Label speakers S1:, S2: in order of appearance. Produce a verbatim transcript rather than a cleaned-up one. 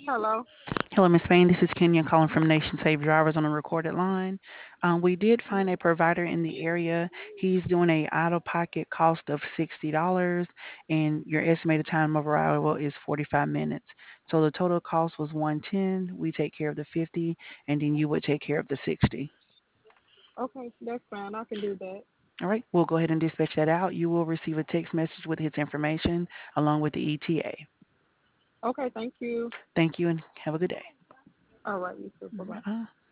S1: Hello.
S2: Hello, Miss Payne. This is Kenya calling from Nation Save Drivers on a recorded line. Um, we did find a provider in the area. He's doing a out-of-pocket cost of sixty dollars, and your estimated time of arrival is forty-five minutes. So the total cost was one ten. We take care of the fifty, and then you would take care of the sixty.
S1: Okay, that's fine. I can do that.
S2: All right, we'll go ahead and dispatch that out. You will receive a text message with his information along with the E T A.
S1: Okay, thank you.
S2: Thank you and have a good day.
S1: All right, you too. Bye bye.
S2: Uh,